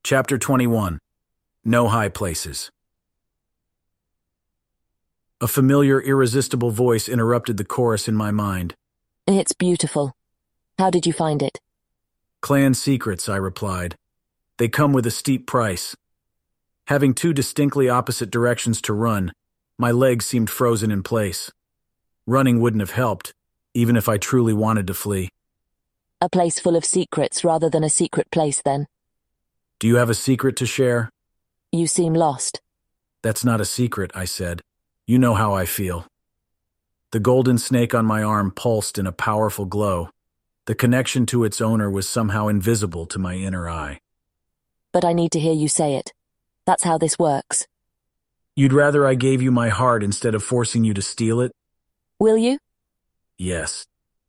Chapter 21. No High Places. A familiar, irresistible voice interrupted the chorus in my mind. It's beautiful. How did you find it? Clan secrets, I replied. They come with a steep price. Having two distinctly opposite directions to run, my legs seemed frozen in place. Running wouldn't have helped, even if I truly wanted to flee. A place full of secrets rather than a secret place, then. Do you have a secret to share? You seem lost. That's not a secret, I said. You know how I feel. The golden snake on my arm pulsed in a powerful glow. The connection to its owner was somehow invisible to my inner eye. But I need to hear you say it. That's how this works. You'd rather I gave you my heart instead of forcing you to steal it? Will you? Yes.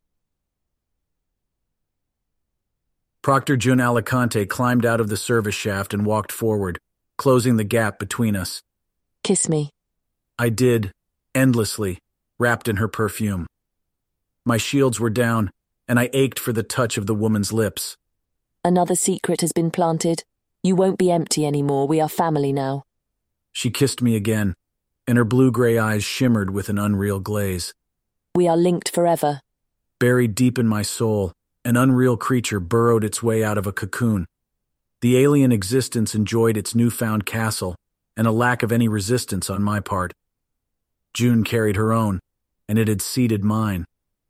Proctor June Alicante climbed out of the service shaft and walked forward, closing the gap between us. Kiss me. I did, endlessly, wrapped in her perfume. My shields were down, and I ached for the touch of the woman's lips. Another secret has been planted. You won't be empty anymore. We are family now. She kissed me again, and her blue-gray eyes shimmered with an unreal glaze. We are linked forever. Buried deep in my soul, an unreal creature burrowed its way out of a cocoon. The alien existence enjoyed its newfound castle, and a lack of any resistance on my part. June carried her own, and it had ceded mine.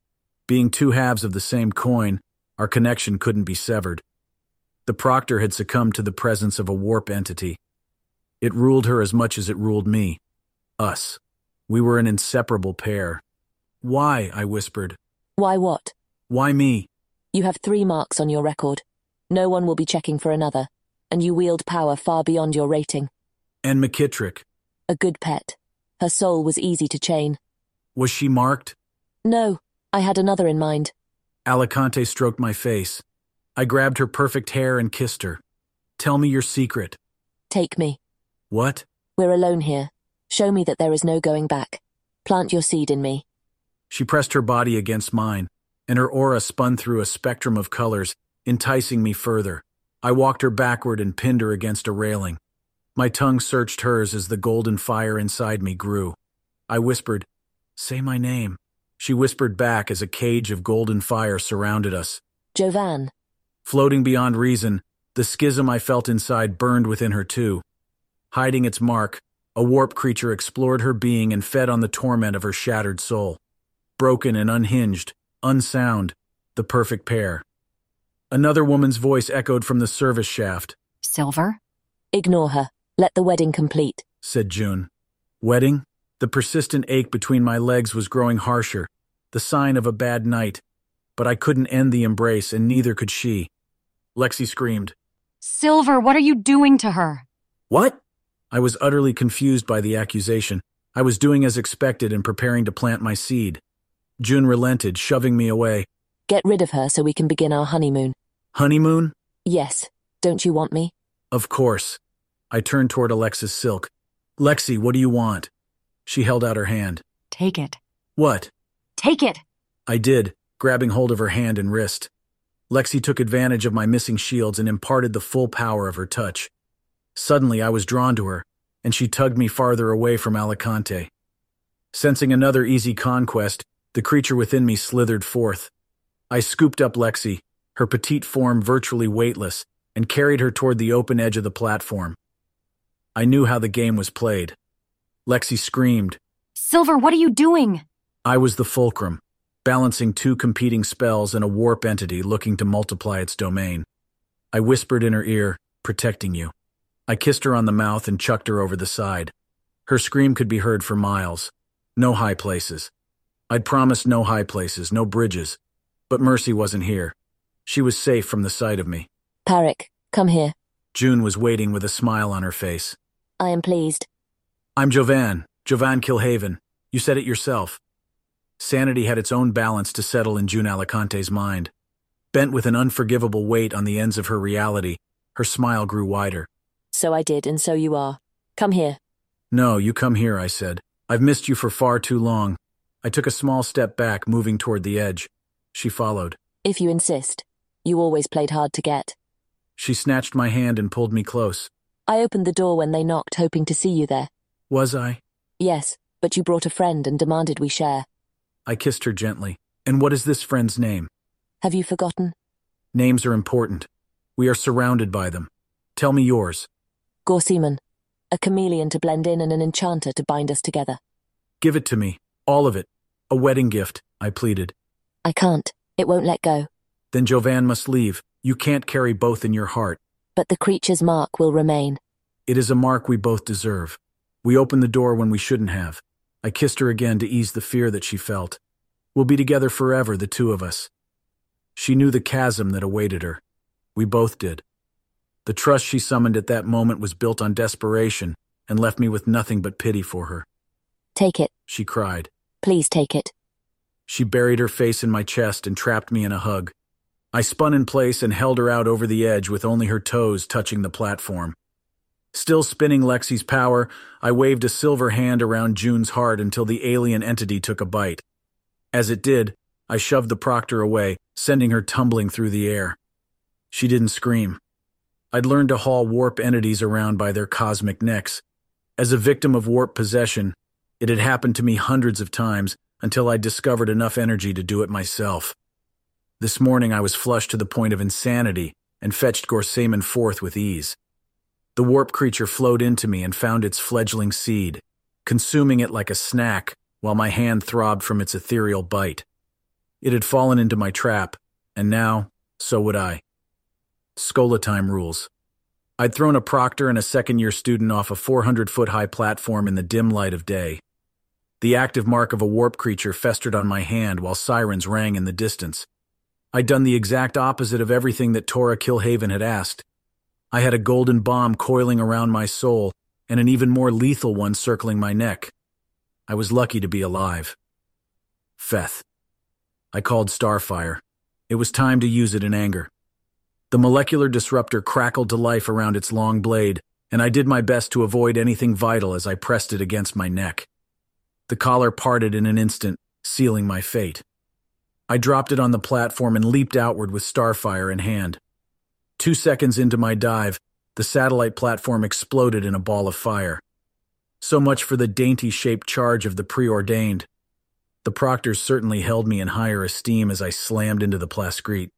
Being two halves of the same coin, our connection couldn't be severed. The proctor had succumbed to the presence of a warp entity. It ruled her as much as it ruled me. Us. We were an inseparable pair. Why? I whispered. Why what? Why me? You have 3 marks on your record. No one will be checking for another, and you wield power far beyond your rating. And McKittrick. A good pet. Her soul was easy to chain. Was she marked? No, I had another in mind. Alicante stroked my face. I grabbed her perfect hair and kissed her. Tell me your secret. Take me. What? We're alone here. Show me that there is no going back. Plant your seed in me. She pressed her body against mine, and her aura spun through a spectrum of colors, enticing me further. I walked her backward and pinned her against a railing. My tongue searched hers as the golden fire inside me grew. I whispered, "Say my name." She whispered back as a cage of golden fire surrounded us. Jovan. Floating beyond reason, the schism I felt inside burned within her too. Hiding its mark, a warp creature explored her being and fed on the torment of her shattered soul. Broken and unhinged, unsound, the perfect pair. Another woman's voice echoed from the service shaft. Silver? Ignore her. Let the wedding complete, said June. Wedding? The persistent ache between my legs was growing harsher, the sign of a bad night. But I couldn't end the embrace, and neither could she. Lexi screamed. Silver, what are you doing to her? What? I was utterly confused by the accusation. I was doing as expected and preparing to plant my seed. June relented, shoving me away. Get rid of her so we can begin our honeymoon. Honeymoon? Yes. Don't you want me? Of course. I turned toward Alexis Silk. Lexi, what do you want? She held out her hand. Take it. What? Take it! I did, grabbing hold of her hand and wrist. Lexi took advantage of my missing shields and imparted the full power of her touch. Suddenly I was drawn to her, and she tugged me farther away from Alicante. Sensing another easy conquest, the creature within me slithered forth. I scooped up Lexi, her petite form virtually weightless, and carried her toward the open edge of the platform. I knew how the game was played. Lexi screamed. Silver, what are you doing? I was the fulcrum, balancing 2 competing spells and a warp entity looking to multiply its domain. I whispered in her ear, protecting you. I kissed her on the mouth and chucked her over the side. Her scream could be heard for miles. No high places. I'd promised no high places, no bridges. But Mercy wasn't here. She was safe from the sight of me. Parik, come here. June was waiting with a smile on her face. I am pleased. I'm Jovan Kilhaven. You said it yourself. Sanity had its own balance to settle in June Alicante's mind. Bent with an unforgivable weight on the ends of her reality, her smile grew wider. So I did, and so you are. Come here. No, you come here, I said. I've missed you for far too long. I took a small step back, moving toward the edge. She followed. If you insist. You always played hard to get. She snatched my hand and pulled me close. I opened the door when they knocked, hoping to see you there. Was I? Yes, but you brought a friend and demanded we share. I kissed her gently. And what is this friend's name? Have you forgotten? Names are important. We are surrounded by them. Tell me yours. Gorseman. A chameleon to blend in and an enchanter to bind us together. Give it to me. All of it. A wedding gift, I pleaded. I can't. It won't let go. Then Jovan must leave. You can't carry both in your heart. But the creature's mark will remain. It is a mark we both deserve. We opened the door when we shouldn't have. I kissed her again to ease the fear that she felt. We'll be together forever, the two of us. She knew the chasm that awaited her. We both did. The trust she summoned at that moment was built on desperation and left me with nothing but pity for her. Take it. She cried. Please take it. She buried her face in my chest and trapped me in a hug. I spun in place and held her out over the edge with only her toes touching the platform. Still spinning Lexi's power, I waved a silver hand around June's heart until the alien entity took a bite. As it did, I shoved the proctor away, sending her tumbling through the air. She didn't scream. I'd learned to haul warp entities around by their cosmic necks. As a victim of warp possession, it had happened to me hundreds of times until I discovered enough energy to do it myself. This morning I was flushed to the point of insanity and fetched Gorseman forth with ease. The warp creature flowed into me and found its fledgling seed, consuming it like a snack while my hand throbbed from its ethereal bite. It had fallen into my trap, and now, so would I. Schola time rules. I'd thrown a proctor and a second-year student off a 400-foot-high platform in the dim light of day. The active mark of a warp creature festered on my hand while sirens rang in the distance. I'd done the exact opposite of everything that Tora Kilhaven had asked. I had a golden bomb coiling around my soul and an even more lethal one circling my neck. I was lucky to be alive. Feth. I called Starfire. It was time to use it in anger. The molecular disruptor crackled to life around its long blade, and I did my best to avoid anything vital as I pressed it against my neck. The collar parted in an instant, sealing my fate. I dropped it on the platform and leaped outward with Starfire in hand. 2 seconds into my dive, the satellite platform exploded in a ball of fire. So much for the dainty-shaped charge of the preordained. The proctors certainly held me in higher esteem as I slammed into the plascrete.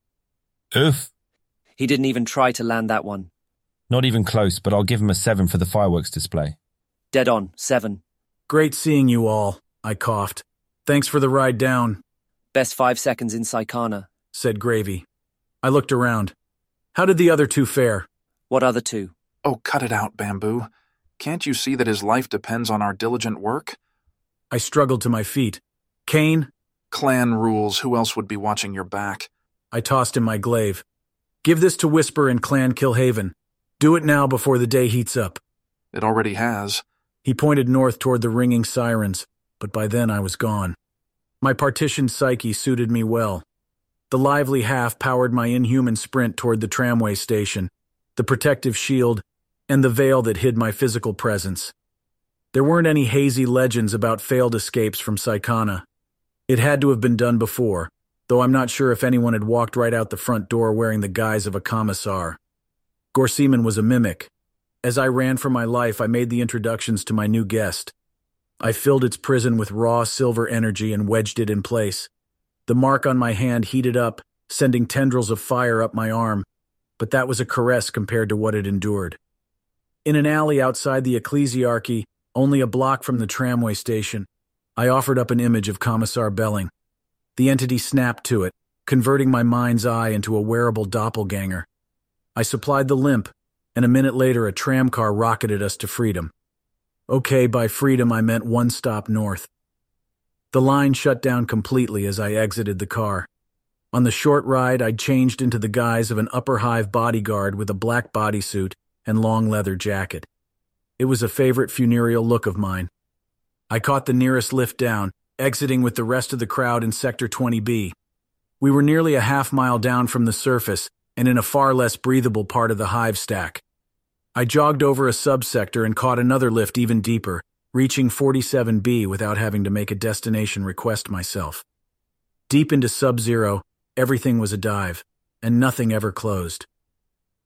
Oof. He didn't even try to land that one. Not even close, but I'll give him a 7 for the fireworks display. Dead on, 7. Great seeing you all, I coughed. Thanks for the ride down. Best 5 seconds in Saikana, said Gravy. I looked around. How did the other two fare? What other two? Oh, cut it out, Bamboo. Can't you see that his life depends on our diligent work? I struggled to my feet. Kane? Clan rules. Who else would be watching your back? I tossed him my glaive. Give this to Whisper and Clan Kilhaven. Do it now before the day heats up. It already has. He pointed north toward the ringing sirens, but by then I was gone. My partitioned psyche suited me well. The lively half powered my inhuman sprint toward the tramway station, the protective shield, and the veil that hid my physical presence. There weren't any hazy legends about failed escapes from Saikana. It had to have been done before, though I'm not sure if anyone had walked right out the front door wearing the guise of a commissar. Gorseman was a mimic. As I ran for my life, I made the introductions to my new guest. I filled its prison with raw silver energy and wedged it in place. The mark on my hand heated up, sending tendrils of fire up my arm, but that was a caress compared to what it endured. In an alley outside the ecclesiarchy, only a block from the tramway station, I offered up an image of Commissar Belling. The entity snapped to it, converting my mind's eye into a wearable doppelganger. I supplied the limp, and a minute later a tramcar rocketed us to freedom. Okay, by freedom I meant one stop north. The line shut down completely as I exited the car. On the short ride, I'd changed into the guise of an upper hive bodyguard with a black bodysuit and long leather jacket. It was a favorite funereal look of mine. I caught the nearest lift down, exiting with the rest of the crowd in Sector 20B. We were nearly a half-mile down from the surface and in a far less breathable part of the hive stack. I jogged over a subsector and caught another lift even deeper, reaching 47B without having to make a destination request myself. Deep into Sub-Zero, everything was a dive, and nothing ever closed.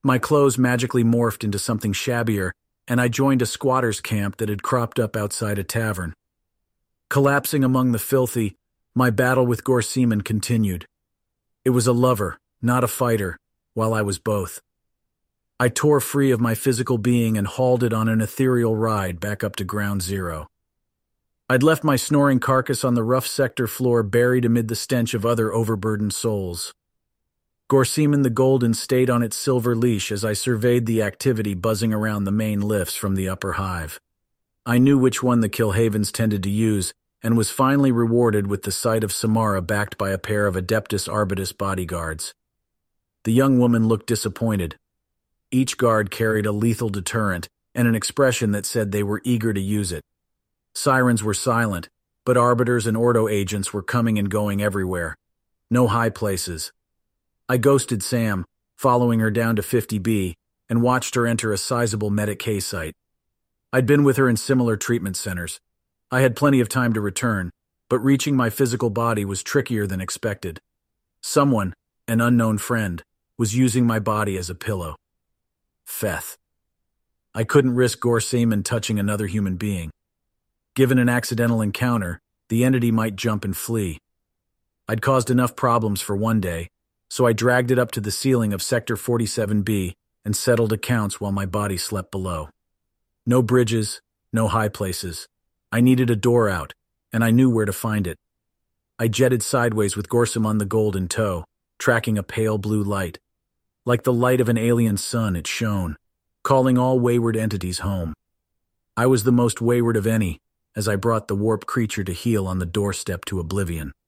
My clothes magically morphed into something shabbier, and I joined a squatter's camp that had cropped up outside a tavern. Collapsing among the filthy, my battle with Gorseman continued. It was a lover, not a fighter, while I was both. I tore free of my physical being and hauled it on an ethereal ride back up to ground zero. I'd left my snoring carcass on the rough sector floor buried amid the stench of other overburdened souls. Gorseman the Golden stayed on its silver leash as I surveyed the activity buzzing around the main lifts from the upper hive. I knew which one the Killhavens tended to use, and was finally rewarded with the sight of Samara backed by a pair of Adeptus Arbitus bodyguards. The young woman looked disappointed. Each guard carried a lethal deterrent and an expression that said they were eager to use it. Sirens were silent, but arbiters and ordo agents were coming and going everywhere. No high places. I ghosted Sam, following her down to 50B, and watched her enter a sizable Medicaid site. I'd been with her in similar treatment centers. I had plenty of time to return, but reaching my physical body was trickier than expected. Someone, an unknown friend, was using my body as a pillow. Feth. I couldn't risk Gorseman touching another human being. Given an accidental encounter, the entity might jump and flee. I'd caused enough problems for one day, so I dragged it up to the ceiling of Sector 47B and settled accounts while my body slept below. No bridges, no high places. I needed a door out, and I knew where to find it. I jetted sideways with Gorseman the Gold in tow, tracking a pale blue light. Like the light of an alien sun, it shone, calling all wayward entities home. I was the most wayward of any, as I brought the warped creature to heel on the doorstep to oblivion.